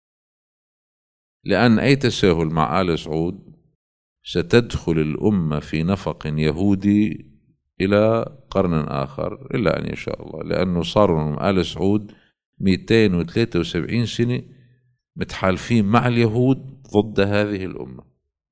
لأن أي تساهل مع آل سعود ستدخل الأمة في نفق يهودي إلى قرن آخر إلا أن يشاء الله، لأنه صاروا آل سعود 273 سنة متحالفين مع اليهود ضد هذه الأمة.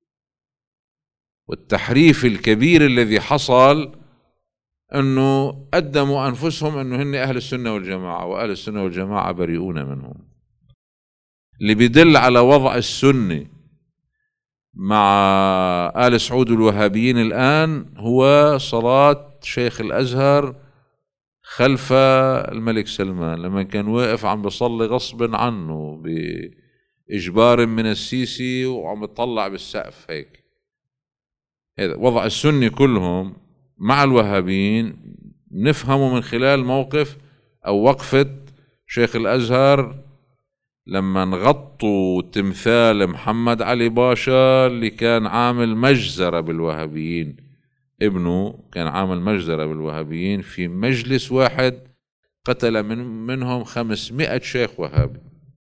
والتحريف الكبير الذي حصل أنه قدموا أنفسهم أنه هن أهل السنة والجماعة، وأهل السنة والجماعة بريئون منهم. اللي بيدل على وضع السنة مع آل سعود الوهابيين الآن هو صلاة شيخ الأزهر خلف الملك سلمان لما كان واقف عم بيصلي غصب عنه بإجبار من السيسي وعم بيطلع بالسقف هيك. هذا وضع السنة كلهم مع الوهابيين، نفهمه من خلال موقف أو وقفة شيخ الأزهر لما نغطوا تمثال محمد علي باشا اللي كان عامل مجزرة بالوهابيين، ابنه كان عامل مجزرة بالوهابيين، في مجلس واحد قتل منهم 500 شيخ وهابي.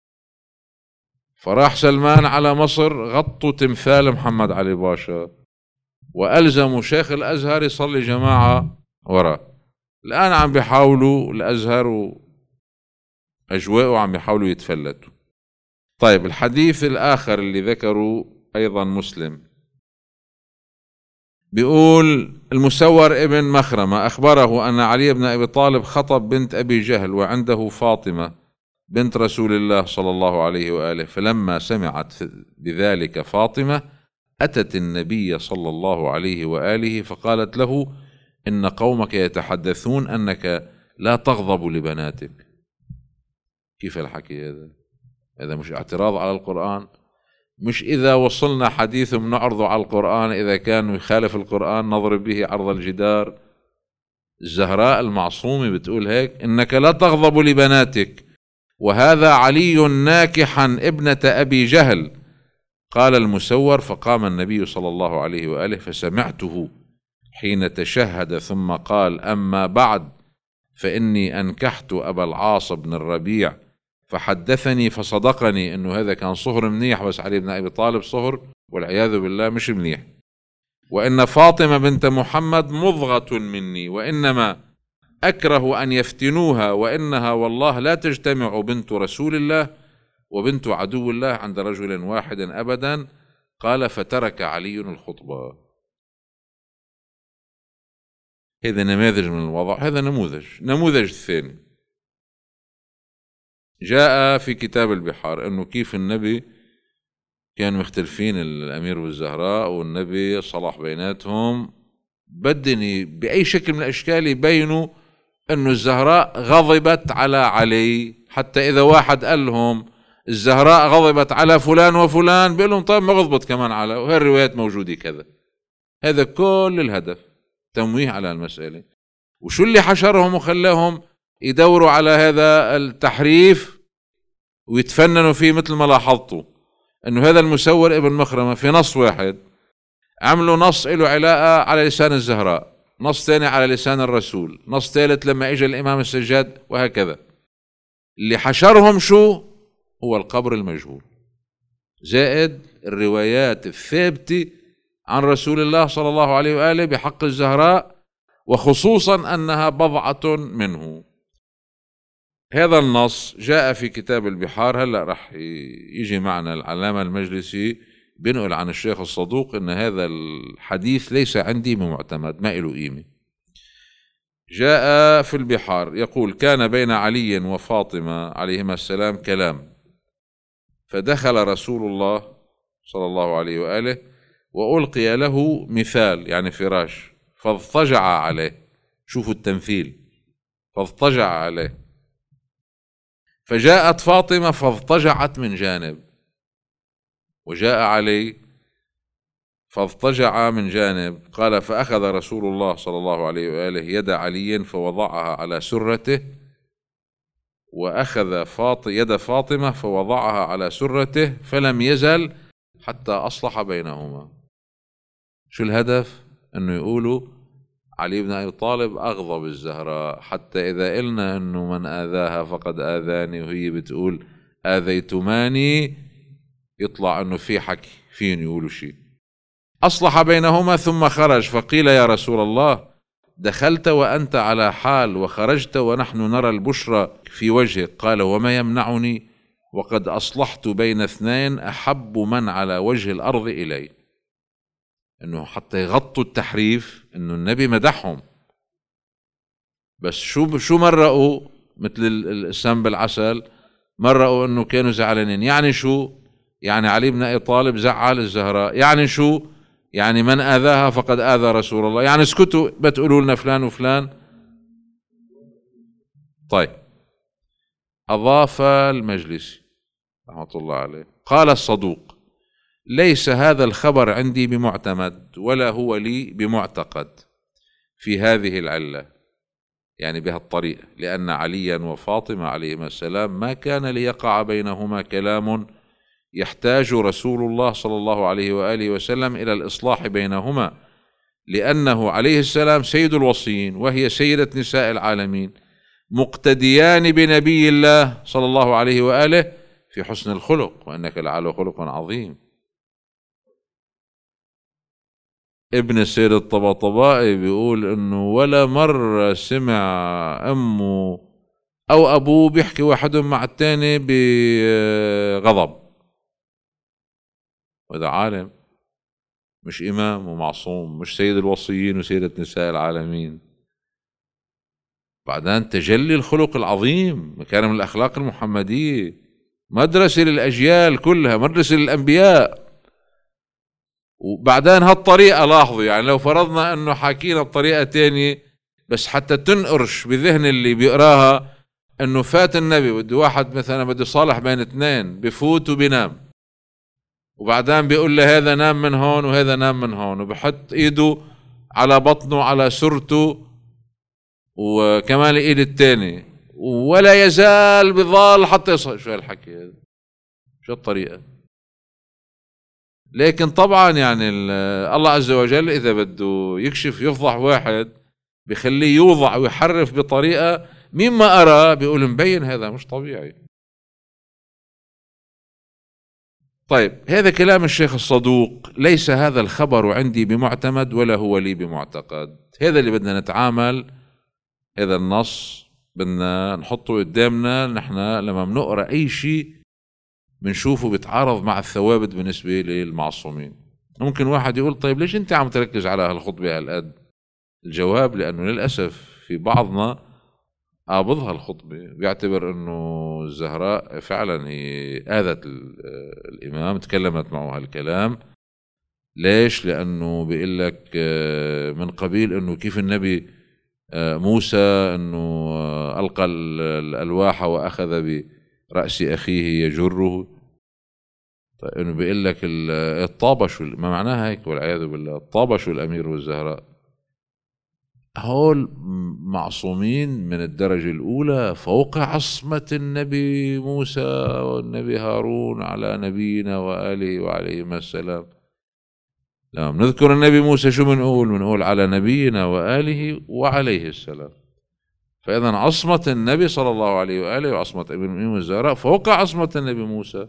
فراح سلمان على مصر، غطوا تمثال محمد علي باشا وألزموا شيخ الأزهر يصلي جماعة وراه. الآن عم بيحاولوا الأزهر وأجواءه عم بيحاولوا يتفلتوا. طيب، الحديث الآخر اللي ذكره أيضا مسلم، بيقول المسور ابن مخرمة أخبره أن علي بن أبي طالب خطب بنت أبي جهل وعنده فاطمة بنت رسول الله صلى الله عليه وآله، فلما سمعت بذلك فاطمة أتت النبي صلى الله عليه وآله فقالت له إن قومك يتحدثون أنك لا تغضب لبناتك. كيف الحكي هذا؟ هذا مش اعتراض على القرآن؟ مش إذا وصلنا حديث بنعرضه على القرآن، إذا كان يخالف القرآن نضرب به عرض الجدار؟ الزهراء المعصومة بتقول هيك، إنك لا تغضب لبناتك، وهذا علي ناكحا ابنة أبي جهل. قال المسور فقام النبي صلى الله عليه وآله فسمعته حين تشهد ثم قال أما بعد فإني أنكحت أبا العاص بن الربيع فحدثني فصدقني إنه هذا كان صهر منيح، بس علي بن أبي طالب صهر والعياذ بالله مش منيح، وإن فاطمة بنت محمد مضغة مني، وإنما أكره أن يفتنوها، وإنها والله لا تجتمع بنت رسول الله وبنت عدو الله عند رجل واحد أبدا. قال فترك علي الخطبة. هذا نماذج من الوضع، هذا نموذج الثاني جاء في كتاب البحار انه كيف النبي كانوا مختلفين الامير والزهراء، والنبي صلح بيناتهم، بدني باي شكل من الاشكال يبينوا انه الزهراء غضبت على علي، حتى اذا واحد قال لهم الزهراء غضبت على فلان وفلان بيقول لهم طيب ما غضبت كمان على، وهي الروايات موجوده كذا. هذا كل الهدف تمويه على المسألة. وشو اللي حشرهم وخلاهم يدوروا على هذا التحريف ويتفننوا فيه؟ مثل ما لاحظتوا انه هذا المسور ابن مخرمة في نص واحد عملوا نص له علاقة على لسان الزهراء، نص ثاني على لسان الرسول، نص ثالث لما اجى الامام السجاد، وهكذا. اللي حشرهم شو هو القبر المجهول زائد الروايات الثابتة عن رسول الله صلى الله عليه وآله بحق الزهراء، وخصوصا أنها بضعة منه. هذا النص جاء في كتاب البحار. هلأ رح يجي معنا العلامة المجلسي بنقل عن الشيخ الصدوق إن هذا الحديث ليس عندي بمعتمد، ما له قيمة. جاء في البحار يقول كان بين علي وفاطمة عليهما السلام كلام، فدخل رسول الله صلى الله عليه وآله وألقي له مثال يعني فراش فاضطجع عليه. شوفوا التمثيل، فاضطجع عليه. فجاءت فاطمة فاضطجعت من جانب، وجاء علي فاضطجع من جانب. قال فأخذ رسول الله صلى الله عليه وآله يد علي فوضعها على سرته، وأخذ يد فاطمة فوضعها على سرته، فلم يزل حتى أصلح بينهما. شو الهدف؟ أنه يقولوا علي بن أبي طالب أغضب الزهراء، حتى إذا قلنا أنه من آذاها فقد آذاني وهي بتقول آذيتماني يطلع أنه في حكي فين يقولوا شيء. أصلح بينهما ثم خرج، فقيل يا رسول الله دخلت وأنت على حال وخرجت ونحن نرى البشرى في وجهك. قال وما يمنعني وقد أصلحت بين اثنين أحب من على وجه الأرض إلي. انه حتى يغطوا التحريف انه النبي مدحهم، بس شو مرقوا مثل السم بالعسل، مرقوا انه كانوا زعلانين. يعني شو؟ يعني علي بن ابي طالب زعل الزهراء. يعني شو؟ يعني من اذاها فقد اذى رسول الله. يعني اسكتوا بتقولوا لنا فلان وفلان. طيب، اضاف المجلسي رحمه الله عليه قال الصدوق ليس هذا الخبر عندي بمعتمد ولا هو لي بمعتقد في هذه العلة، يعني بهالطريقة، لأن عليا وفاطمة عليهما السلام ما كان ليقع بينهما كلام يحتاج رسول الله صلى الله عليه وآله وسلم إلى الإصلاح بينهما، لأنه عليه السلام سيد الوصيين وهي سيدة نساء العالمين، مقتديان بنبي الله صلى الله عليه وآله في حسن الخلق، وإنك لعلى خلق عظيم. ابن السيد الطباطبائي بيقول إنه ولا مرة سمع أمه أو أبوه بيحكي واحدهم مع الثاني بغضب، وإذا عالم مش إمام ومعصوم، مش سيد الوصيين وسيدة نساء العالمين. بعدين تجلي الخلق العظيم، مكارم الأخلاق المحمدية، مدرسة للأجيال كلها، مدرسة للأنبياء. وبعدين هالطريقة لاحظوا، يعني لو فرضنا أنه حاكينا بطريقة تانية بس حتى تنقرش بذهن اللي بيقراها أنه فات النبي بده واحد مثلا بده يصالح بين اثنين، بفوت وبينام، وبعدين بيقول له هذا نام من هون وهذا نام من هون، وبحط ايده على بطنه على سرته وكمان الايد الثاني، ولا يزال بظل حتى يصل. شو هالحكي هذا؟ شو الطريقة؟ لكن طبعا يعني الله عز وجل اذا بده يكشف يفضح واحد بخليه يوضع ويحرف بطريقة مما ارى بيقول مبين هذا مش طبيعي. طيب، هذا كلام الشيخ الصدوق، ليس هذا الخبر عندي بمعتمد ولا هو لي بمعتقد. هذا اللي بدنا نتعامل، هذا النص بدنا نحطه قدامنا. نحن لما بنقرأ أي شيء بنشوفه بيتعارض مع الثوابت بالنسبة للمعصومين. ممكن واحد يقول طيب ليش أنت عم تركز على هالخطبة هالقد؟ الجواب لأنه للأسف في بعضنا قابضها الخطبة، بيعتبر أنه الزهراء فعلا هي آذت الإمام، تكلمت معه هالكلام. ليش؟ لأنه بيقول لك من قبيل أنه كيف النبي موسى أنه ألقى الألواح وأخذ برأس أخيه يجره. طيب أنه بيقول لك الطابش، ما معناها هيك والعياذ بالله، الطابش الأمير والزهراء. هول معصومين من الدرجة الأولى فوق عصمة النبي موسى والنبي هارون على نبينا وآله وعليهما السلام. لما نذكر النبي موسى شو بنقول على نبينا وآله وعليه السلام. فإذا عصمة النبي صلى الله عليه وآله وعصمة ابن المؤمنين والزهراء فوق عصمة النبي موسى.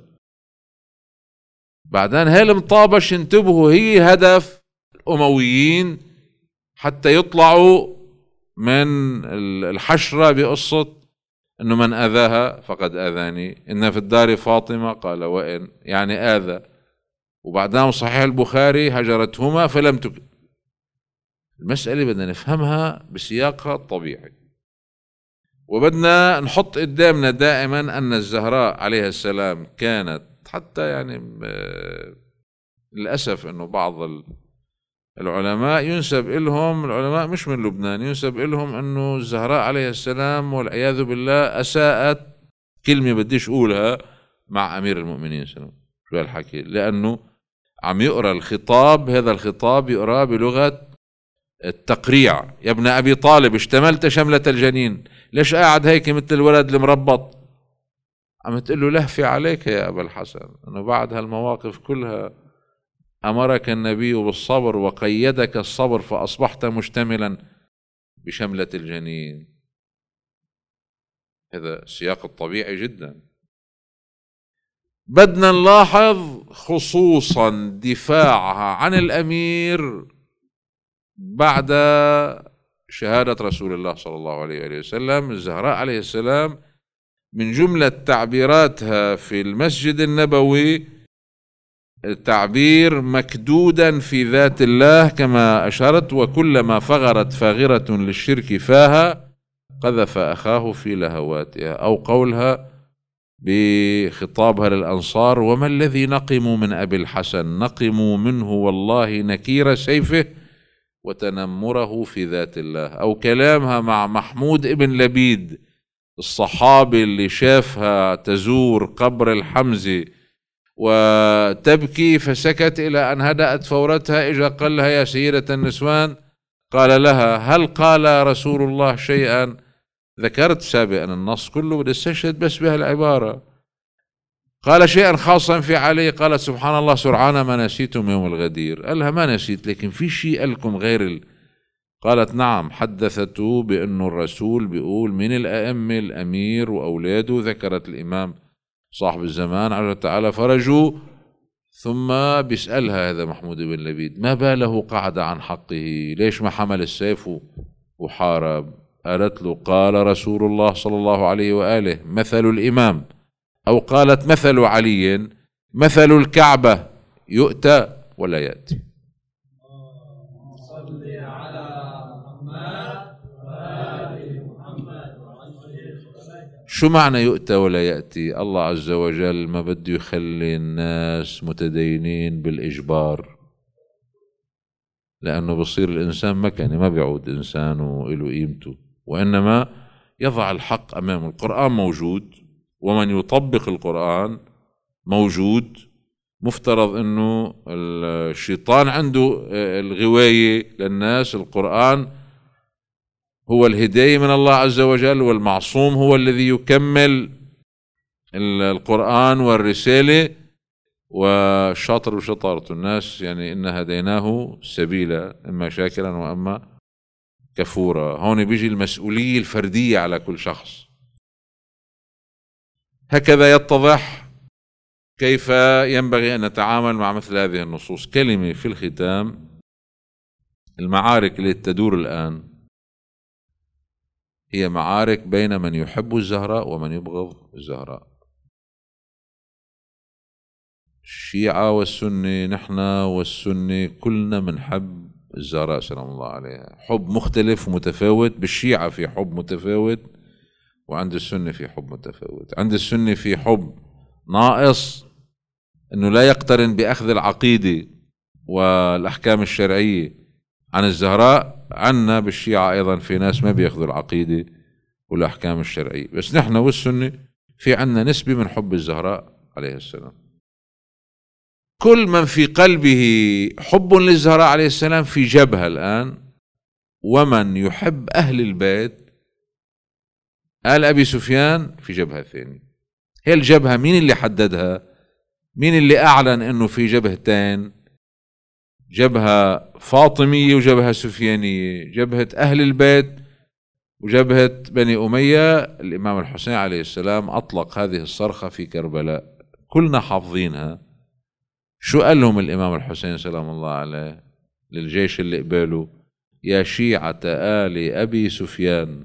بعدين هالمطابش انتبهوا هي هدف الأمويين حتى يطلعوا من الحشرة بقصة انه من اذاها فقد اذاني، ان في الدار فاطمة قال وإن، يعني اذى. وبعدين صحيح البخاري هجرتهما فلم تكن. المسألة بدنا نفهمها بسياقها الطبيعي، وبدنا نحط قدامنا دائما ان الزهراء عليها السلام كانت حتى يعني للأسف انه بعض العلماء ينسب إلهم، العلماء مش من لبنان، ينسب إلهم أنه الزهراء عليه السلام والعياذ بالله أساءت، كلمة بديش أقولها، مع أمير المؤمنين سلام. شو هالحكي؟ لأنه عم يقرأ الخطاب، هذا الخطاب يقرأ بلغة التقريع. يا ابن أبي طالب اشتملت شملة الجنين، ليش قاعد هيك مثل الولد المربط؟ عم تقول له لهفي عليك يا أبا الحسن، أنه بعد هالمواقف كلها أمرك النبي بالصبر وقيدك الصبر فأصبحت مشتملا بشملة الجنين. هذا السياق الطبيعي جدا. بدنا نلاحظ خصوصا دفاعها عن الأمير بعد شهادة رسول الله صلى الله عليه وسلم. الزهراء عليه السلام من جملة تعبيراتها في المسجد النبوي التعبير مكدودا في ذات الله كما أشرت، وكلما فغرت فاغرة للشرك فاها قذف أخاه في لهواتها، أو قولها بخطابها للأنصار وما الذي نقم من أبي الحسن، نقم منه والله نكير سيفه وتنمره في ذات الله. أو كلامها مع محمود ابن لبيد الصحابي اللي شافها تزور قبر الحمزة وتبكي فسكت إلى أن هدأت فورتها، إجا قال لها يا سيدة النسوان، قال لها هل قال رسول الله شيئا؟ ذكرت سابقا النص كله، بدي استشهد بس بهالعبارة. قال شيئا خاصا في علي، قالت سبحان الله سرعان ما نسيتم يوم الغدير. قال لها ما نسيت، لكن في شيء قالكم غير قالت نعم، حدثته بأنه الرسول بيقول من الأئمة الأمير وأولاده، ذكرت الإمام صاحب الزمان عجل تعالى فرجه. ثم بيسألها هذا محمود بن لبيد ما باله قعد عن حقه، ليش ما حمل السيف وحارب؟ قالت له قال رسول الله صلى الله عليه وآله مثل الإمام، أو قالت مثل علي مثل الكعبة يؤتى ولا يأتي. شو معنى يؤتى ولا يأتي؟ الله عز وجل ما بده يخلي الناس متدينين بالإجبار، لأنه بصير الإنسان مكني، ما بيعود إنسان وإله قيمته، وإنما يضع الحق أمامه. القرآن موجود، ومن يطبق القرآن موجود. مفترض أنه الشيطان عنده الغواية للناس، القرآن هو الهداية من الله عز وجل، والمعصوم هو الذي يكمل القرآن والرسالة. والشاطر وشطارة الناس يعني إن هديناه سبيلا إما شاكرا وأما كفورا. هون بيجي المسؤولية الفردية على كل شخص. هكذا يتضح كيف ينبغي أن نتعامل مع مثل هذه النصوص. كلمة في الختام، المعارك التي تدور الآن هي معارك بين من يحب الزهراء ومن يبغض الزهراء. الشيعة والسنة، نحن والسنة كلنا منحب الزهراء سلام الله عليها، حب مختلف ومتفاوت. بالشيعة في حب متفاوت، وعند السنة في حب متفاوت. عند السنة في حب ناقص انه لا يقترن باخذ العقيدة والاحكام الشرعية عن الزهراء. عنا بالشيعة ايضا في ناس ما بياخذوا العقيدة والاحكام الشرعية، بس نحن والسنة في عنا نسبة من حب الزهراء عليه السلام. كل من في قلبه حب للزهراء عليه السلام في جبهة الآن، ومن يحب أهل البيت آل أبي سفيان في جبهة ثانية. هي الجبهة مين اللي حددها؟ مين اللي أعلن أنه في جبهتين؟ جبهة فاطمية وجبهة سفيانية، جبهة أهل البيت وجبهة بني أمية. الإمام الحسين عليه السلام أطلق هذه الصرخة في كربلاء، كلنا حافظينها. شو قال لهم الإمام الحسين سلام الله عليه للجيش اللي قباله؟ يا شيعة آل أبي سفيان.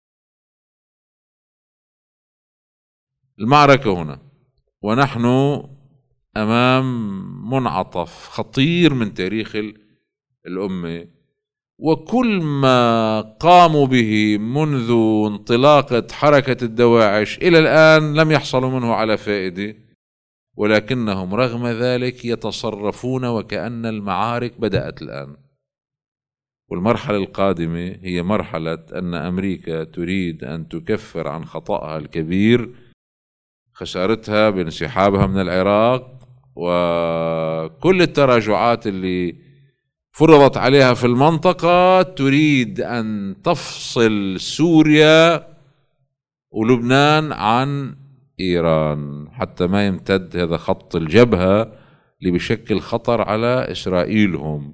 المعركة هنا، ونحن أمام منعطف خطير من تاريخ الأمة، وكل ما قاموا به منذ انطلاقة حركة الدواعش إلى الآن لم يحصلوا منه على فائدة، ولكنهم رغم ذلك يتصرفون وكأن المعارك بدأت الآن. والمرحلة القادمة هي مرحلة أن أمريكا تريد أن تكفر عن خطأها الكبير، خسارتها بانسحابها من العراق وكل التراجعات اللي فرضت عليها في المنطقة. تريد أن تفصل سوريا ولبنان عن إيران حتى ما يمتد هذا خط الجبهة اللي بشكل خطر على إسرائيلهم.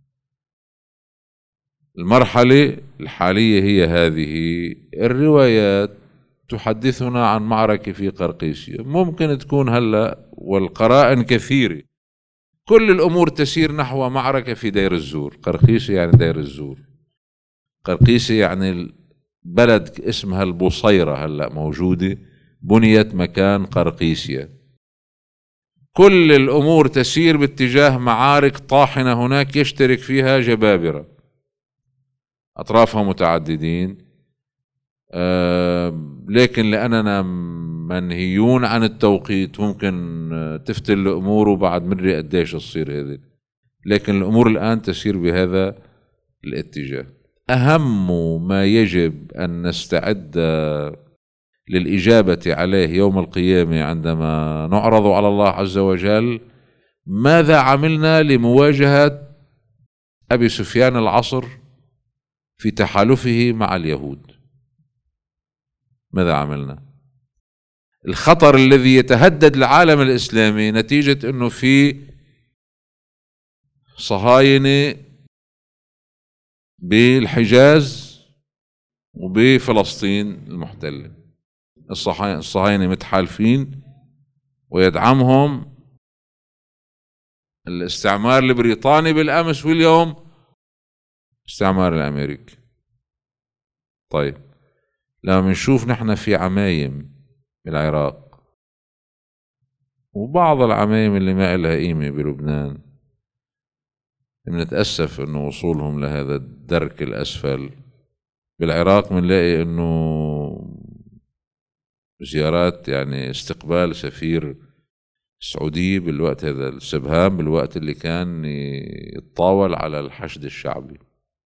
المرحلة الحالية هي هذه. الروايات تحدثنا عن معركة في قرقيسية، ممكن تكون هلأ، والقرائن كثيرة. كل الأمور تسير نحو معركة في دير الزور. قرقيسية يعني دير الزور، قرقيسية يعني بلد اسمها البصيرة هلأ موجودة، بنيت مكان قرقيسية. كل الأمور تسير باتجاه معارك طاحنة هناك يشترك فيها جبابرة أطرافها متعددين. لكن لأننا منهيون عن التوقيت ممكن تفتل الأمور وبعد مدري قديش تصير هذه، لكن الأمور الآن تسير بهذا الاتجاه. أهم ما يجب أن نستعد للإجابة عليه يوم القيامة عندما نعرض على الله عز وجل: ماذا عملنا لمواجهة أبي سفيان العصر في تحالفه مع اليهود؟ ماذا عملنا؟ الخطر الذي يتهدد العالم الإسلامي نتيجة أنه في صهاينة بالحجاز وبفلسطين المحتلة. الصهاينة متحالفين ويدعمهم الاستعمار البريطاني بالأمس، واليوم الاستعمار الأمريكي. طيب لما نشوف نحن في عمايم بالعراق وبعض العمايم اللي ما إلها قيمة بلبنان، بنتأسف إنه وصولهم لهذا الدرك الأسفل. بالعراق بنلاقي إنه زيارات، يعني استقبال سفير السعودية بالوقت هذا السبهام، بالوقت اللي كان يتطاول على الحشد الشعبي.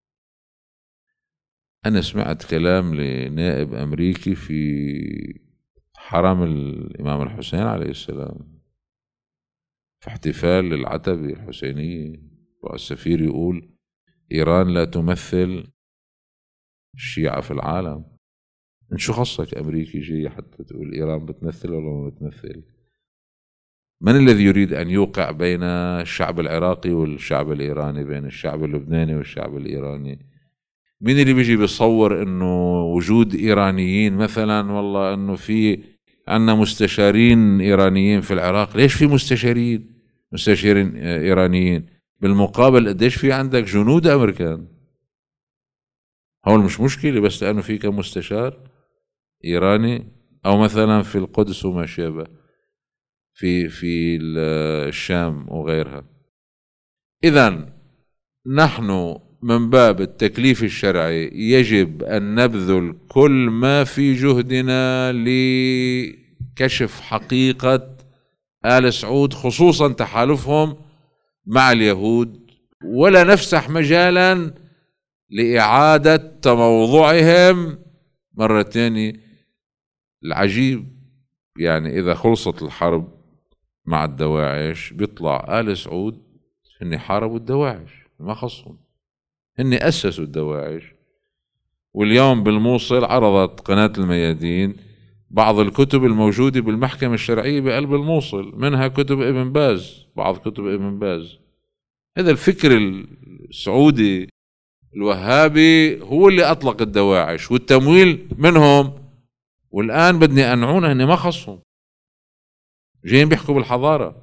أنا سمعت كلام لنائب أمريكي في حرم الإمام الحسين عليه السلام في احتفال للعتبة الحسينية، والسفير يقول إيران لا تمثل الشيعة في العالم. من شو خصك أمريكي جاي حتى تقول إيران بتمثل ولا ما بتمثل؟ من الذي يريد أن يوقع بين الشعب العراقي والشعب الإيراني، بين الشعب اللبناني والشعب الإيراني؟ مين اللي بيجي بيصور إنه وجود إيرانيين مثلا، والله إنه في عنا مستشارين إيرانيين في العراق؟ ليش في مستشارين إيرانيين؟ بالمقابل قديش في عندك جنود أمريكان؟ هون مش مشكلة، بس لأنه في كم مستشار إيراني، أو مثلا في القدس وما شابه، في الشام وغيرها. إذن نحن من باب التكليف الشرعي يجب أن نبذل كل ما في جهدنا لكشف حقيقة آل سعود، خصوصا تحالفهم مع اليهود، ولا نفسح مجالا لإعادة تموضعهم مرة تانية. العجيب يعني إذا خلصت الحرب مع الدواعش بيطلع آل سعود هن حاربوا الدواعش، ما خصهم، هن أسسوا الدواعش. واليوم بالموصل عرضت قناة الميادين بعض الكتب الموجودة بالمحكمة الشرعية بقلب الموصل، منها كتب ابن باز، بعض كتب ابن باز. هذا الفكر السعودي الوهابي هو اللي أطلق الدواعش والتمويل منهم، والآن بدني أنعونا هن ما خصهم، جايين بيحكوا بالحضارة،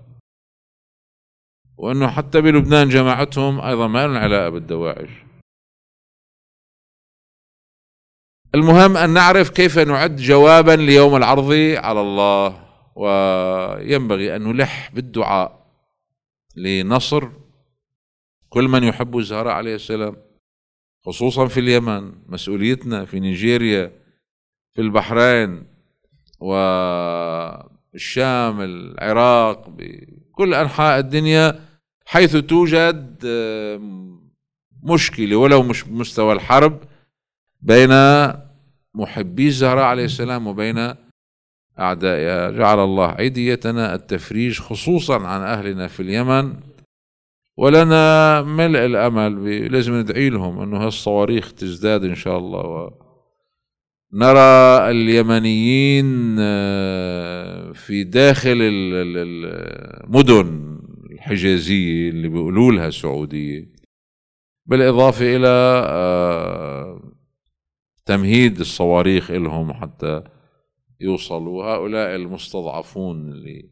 وأنه حتى بلبنان جماعتهم أيضا ما لهم علاقة بالدواعش. المهم أن نعرف كيف نعد جوابا ليوم العرض على الله، وينبغي أن نلح بالدعاء لنصر كل من يحب الزهراء عليه السلام، خصوصا في اليمن، مسؤوليتنا في نيجيريا، في البحرين والشام، العراق، بكل أنحاء الدنيا حيث توجد مشكلة ولو مش بمستوى الحرب بين محبي الزهراء عليه السلام وبين أعدائها. جعل الله أيديتنا التفريج خصوصا عن أهلنا في اليمن، ولنا ملء الأمل، لازم ندعي لهم أنه هالصواريخ تزداد إن شاء الله، ونرى اليمنيين في داخل المدن الحجازية اللي بيقولوا لها السعودية، بالإضافة إلى تمهيد الصواريخ لهم حتى يوصلوا. هؤلاء المستضعفون اللي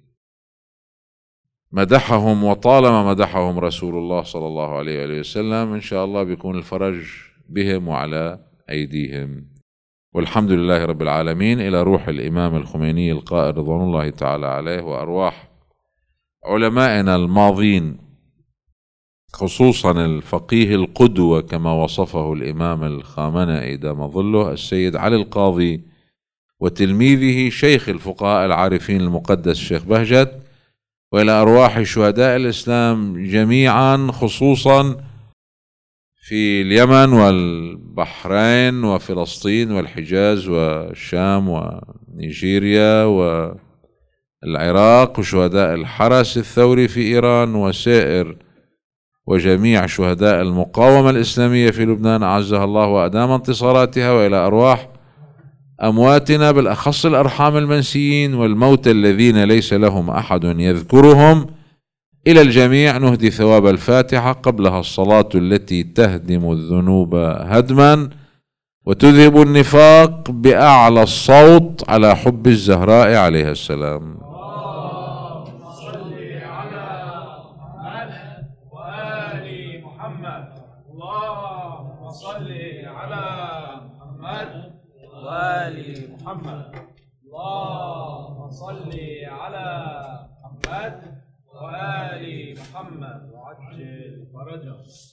مدحهم وطالما مدحهم رسول الله صلى الله عليه وسلم، إن شاء الله بيكون الفرج بهم وعلى أيديهم. والحمد لله رب العالمين. إلى روح الإمام الخميني القائد رضوان الله تعالى عليه، وأرواح علمائنا الماضين، خصوصا الفقيه القدوة كما وصفه الإمام الخامنئي دام ظله السيد علي القاضي، وتلميذه شيخ الفقهاء العارفين المقدس الشيخ بهجت، وإلى أرواح شهداء الإسلام جميعا، خصوصا في اليمن والبحرين وفلسطين والحجاز والشام ونيجيريا والعراق، وشهداء الحرس الثوري في إيران، وسائر وجميع شهداء المقاومة الإسلامية في لبنان أعزها الله وأدام انتصاراتها، وإلى أرواح أمواتنا بالأخص الأرحام المنسيين والموتى الذين ليس لهم أحد يذكرهم. إلى الجميع نهدي ثواب الفاتحة قبلها الصلاة التي تهدم الذنوب هدما وتذهب النفاق بأعلى الصوت على حب الزهراء عليها السلام. اللهم صل على محمد وآل محمد. اللهم صل على محمد وآل محمد. اللهم صل على محمد وآل محمد وعجل فرجه.